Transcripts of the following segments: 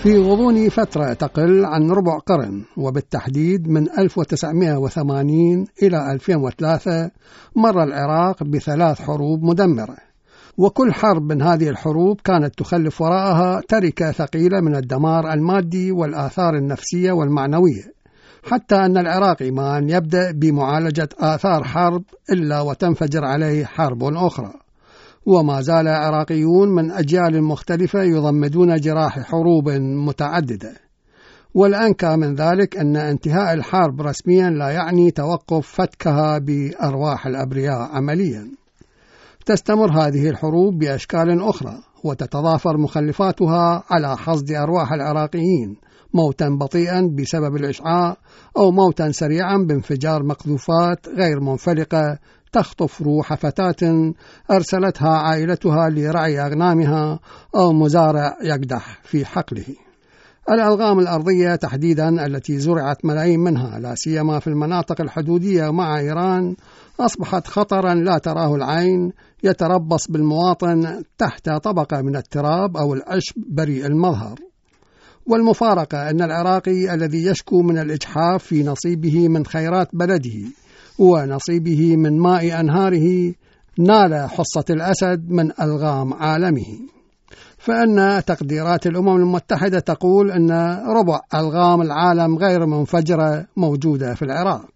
في غضون فترة تقل عن ربع قرن، وبالتحديد من 1980 إلى 2003 مر العراق ب3 حروب مدمرة، وكل حرب من هذه الحروب كانت تخلف وراءها تركة ثقيلة من الدمار المادي والآثار النفسية والمعنوية، حتى أن العراقي ما أن يبدأ بمعالجة آثار حرب إلا وتنفجر عليه حرب أخرى. وما زال عراقيون من أجيال مختلفة يضمدون جراح حروب متعددة، والأنكى من ذلك أن انتهاء الحرب رسميا لا يعني توقف فتكها بأرواح الأبرياء عمليا. تستمر هذه الحروب بأشكال أخرى، وتتضافر مخلفاتها على حصد أرواح العراقيين، موتا بطيئا بسبب الإشعاع، أو موتا سريعا بانفجار مقذوفات غير منفلقة تخطف روح فتاة أرسلتها عائلتها لرعي أغنامها، أو مزارع يقدح في حقله. الألغام الأرضية تحديدا التي زرعت ملايين منها، لا سيما في المناطق الحدودية مع إيران، أصبحت خطرا لا تراه العين، يتربص بالمواطن تحت طبقة من التراب أو العشب بريء المظهر. والمفارقة أن العراقي الذي يشكو من الإجحاف في نصيبه من خيرات بلده ونصيبه من ماء أنهاره نال حصة الأسد من ألغام عالمه، فإن تقديرات الأمم المتحدة تقول أن ربع ألغام العالم غير منفجرة موجودة في العراق.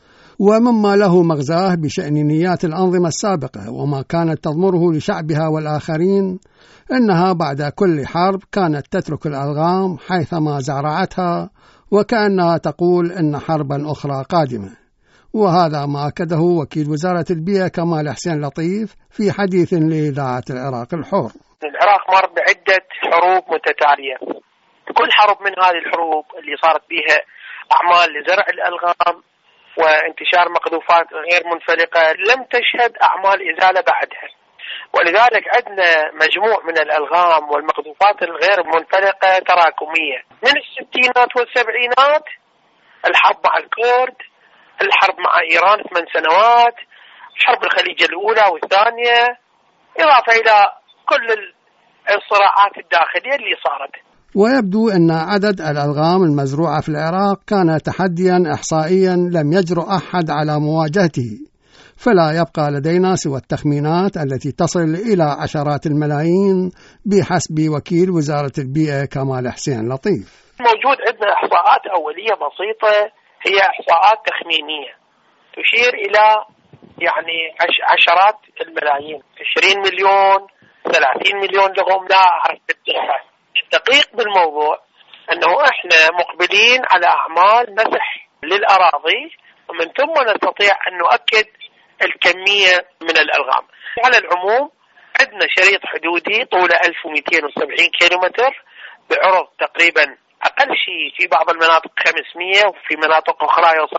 ومما له مغزاه بشأن نيات الأنظمة السابقة وما كانت تضمره لشعبها والآخرين، إنها بعد كل حرب كانت تترك الألغام حيثما زرعتها، وكأنها تقول إن حربا أخرى قادمة. وهذا ما أكده وكيل وزارة البيئة كمال حسين لطيف في حديث لإذاعة العراق الحر. العراق مر بعدة حروب متتالية، كل حرب من هذه الحروب اللي صارت بها أعمال لزرع الألغام وانتشار مقذوفات غير منفلقة لم تشهد أعمال إزالة بعدها، ولذلك عندنا مجموع من الألغام والمقذوفات الغير منفلقة تراكمية من الستينات والسبعينات، الحرب مع الكرد، الحرب مع إيران 8 سنوات، حرب الخليج الأولى والثانية، إضافة إلى كل الصراعات الداخلية اللي صارت. ويبدو أن عدد الألغام المزروعة في العراق كان تحديا إحصائيا لم يجرؤ أحد على مواجهته، فلا يبقى لدينا سوى التخمينات التي تصل إلى عشرات الملايين بحسب وكيل وزارة البيئة كمال حسين لطيف. موجود عندنا إحصاءات أولية بسيطة، هي إحصاءات تخمينية تشير إلى يعني عشرات الملايين، 20 مليون 30 مليون لهم، لا أعرف بالدقة. الدقيق بالموضوع أنه إحنا مقبلين على أعمال مسح للأراضي، ومن ثم نستطيع أن نؤكد الكمية من الألغام. على العموم عندنا شريط حدودي طوله 1270 كيلومتر بعرض تقريبا أقل شيء في بعض المناطق 500 وفي مناطق أخرى يوصل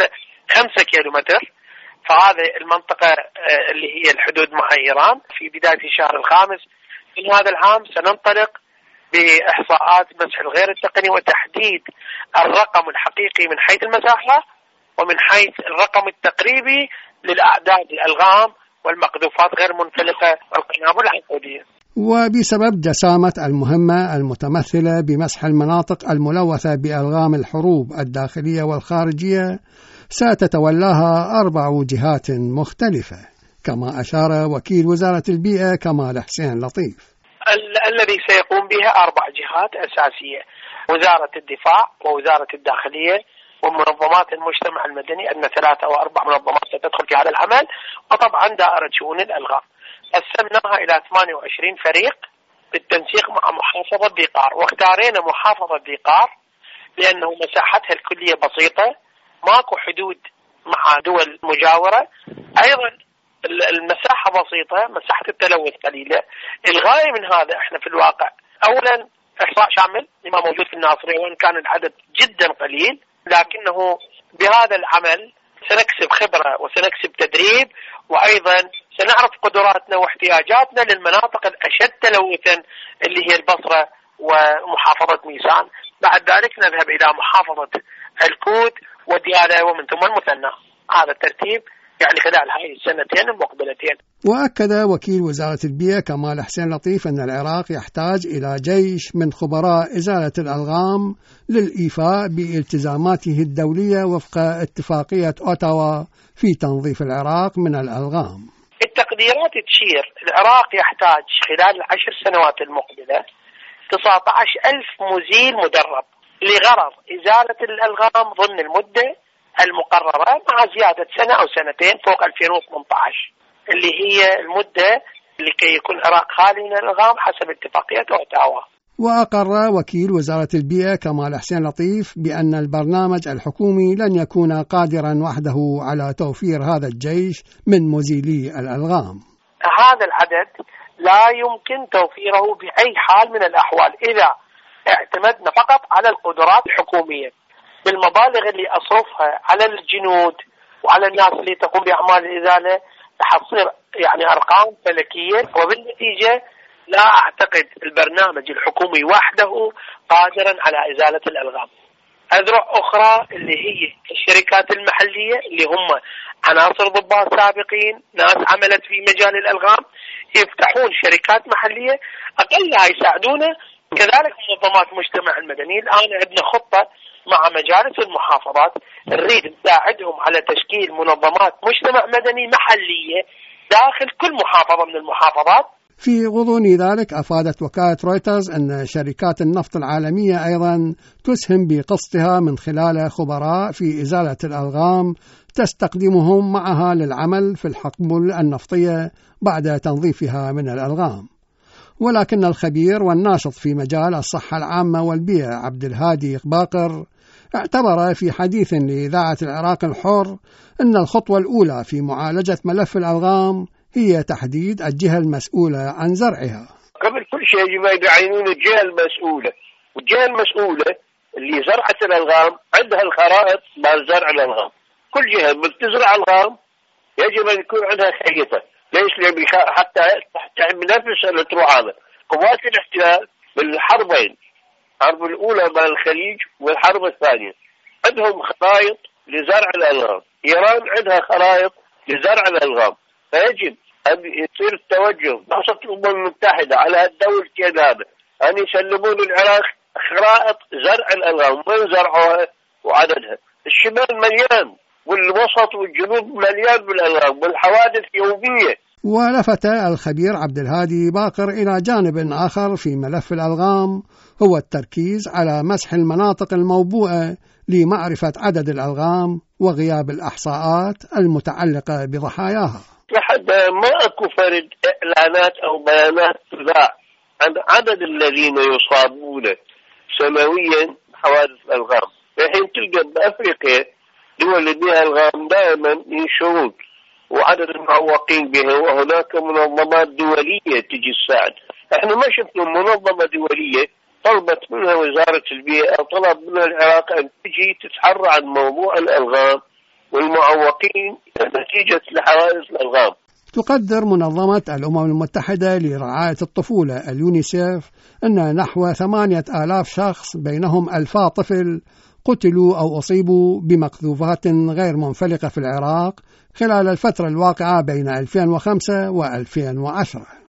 5 كيلومتر. فهذه المنطقة اللي هي الحدود مع إيران. في بداية الشهر الخامس من هذا العام سننطلق بإحصاءات مسح الغير التقني وتحديد الرقم الحقيقي من حيث المساحة ومن حيث الرقم التقريبي للأعداد الألغام والمقذوفات غير منفلقة والقنابل العنقودية. وبسبب جسامة المهمة المتمثلة بمسح المناطق الملوثة بألغام الحروب الداخلية والخارجية ستتولاها 4 جهات مختلفة، كما أشار وكيل وزارة البيئة كمال حسين لطيف. الذي سيقوم بها 4 جهات أساسية: وزارة الدفاع ووزارة الداخلية ومنظمات المجتمع المدني. أن 3 أو 4 منظمات ستدخل في هذا العمل، وطبعا دائرة شؤون الألغام. قسمناها إلى 28 فريق بالتنسيق مع محافظة ديقار، واختارينا محافظة ديقار لأنه مساحتها الكلية بسيطة، ماكو حدود مع دول مجاورة، أيضا المساحة بسيطة، مساحة التلوث قليلة. الغاية من هذا احنا في الواقع أولا إحصاء شامل لما موجود في الناصرية، وإن كان العدد جدا قليل، لكنه بهذا العمل سنكسب خبرة وسنكسب تدريب، وأيضا سنعرف قدراتنا واحتياجاتنا للمناطق الأشد تلوثا اللي هي البصرة ومحافظة ميسان. بعد ذلك نذهب إلى محافظة الكوت وديالى ومن ثم المثنى. هذا الترتيب يعني خلال هاي السنتين المقبلتين. وأكد وكيل وزارة البيئة كمال حسين لطيف أن العراق يحتاج إلى جيش من خبراء إزالة الألغام للإيفاء بالتزاماته الدولية وفق اتفاقية أوتاوا في تنظيف العراق من الألغام. التقديرات تشير العراق يحتاج خلال ال10 سنوات المقبلة 19,000 مزيل مدرب لغرض إزالة الألغام ضمن المدة المقررة، مع زيادة سنة أو سنتين فوق 2018 اللي هي المدة لكي يكون العراق خالي من الألغام حسب اتفاقية أوتاوا. وأقر وكيل وزارة البيئة كمال حسين لطيف بأن البرنامج الحكومي لن يكون قادرا وحده على توفير هذا الجيش من مزيلي الألغام. هذا العدد لا يمكن توفيره بأي حال من الأحوال إذا اعتمدنا فقط على القدرات الحكومية بالمبالغ اللي أصرفها على الجنود وعلى الناس اللي تقوم بأعمال الإزالة حتصير يعني أرقام فلكية، وبالنتيجة لا أعتقد البرنامج الحكومي وحده قادرا على إزالة الألغام. أذرع أخرى اللي هي الشركات المحلية اللي هم عناصر ضباط سابقين، ناس عملت في مجال الألغام، يفتحون شركات محلية أقلها يساعدونا. كذلك منظمات المجتمع المدني الآن عندنا خطة مع مجالس المحافظات نريد نساعدهم على تشكيل منظمات مجتمع مدني محلية داخل كل محافظة من المحافظات. في غضون ذلك أفادت وكالة رويترز أن شركات النفط العالمية أيضا تسهم بقسطها من خلال خبراء في إزالة الألغام تستخدمهم معها للعمل في الحقول النفطية بعد تنظيفها من الألغام. ولكن الخبير والناشط في مجال الصحة العامة والبيئة عبد الهادي باقر اعتبر في حديث لإذاعة العراق الحر أن الخطوة الأولى في معالجة ملف الألغام هي تحديد الجهة المسؤولة عن زرعها. قبل كل شيء يجب أن يعينون الجهة المسؤولة، والجهة المسؤولة اللي زرعت الألغام عندها الخرائط مال زرع الألغام. كل جهة بتزرع الألغام يجب أن يكون عندها خريطة. ليش؟ حتى بنفس التروح هذا قوات الاحتلال بالحربين، الحرب الأولى مال الخليج والحرب الثانية، عندهم خرائط لزرع الألغام. إيران عندها خرائط لزرع الألغام، فيجب أن يصير التوجه نصت الأمم المتحدة على الدولتين هذا أن يسلمون العراق خرائط زرع الألغام، من زرعوها وعددها. الشمال مليان والوسط والجنوب مليان بالألغام والحوادث يومية. ولفت الخبير عبد الهادي باقر إلى جانب آخر في ملف الألغام هو التركيز على مسح المناطق الموبوءة لمعرفة عدد الألغام وغياب الإحصاءات المتعلقة بضحاياها. لحد ما أكو فرد إعلانات أو بيانات تذاع عن عدد الذين يصابون سنويا بحوادث الألغام. الحين تلقى بأفريقيا دول اللي بها الألغام دائما ينشرون وعدد المعوقين بها، وهناك منظمات دولية تجي تساعد. احنا ما شفنا منظمة دولية طلبت منها وزارة البيئة أو طلب منها العراق أن تجي تتحرى عن موضوع الألغام والمعوقين نتيجة لحوادث الألغام. تقدر منظمة الأمم المتحدة لرعاية الطفولة اليونيسيف أن نحو 8,000 شخص بينهم 2,000 طفل قتلوا أو أصيبوا بمقذوفات غير منفلقة في العراق خلال الفترة الواقعة بين 2005 و2010.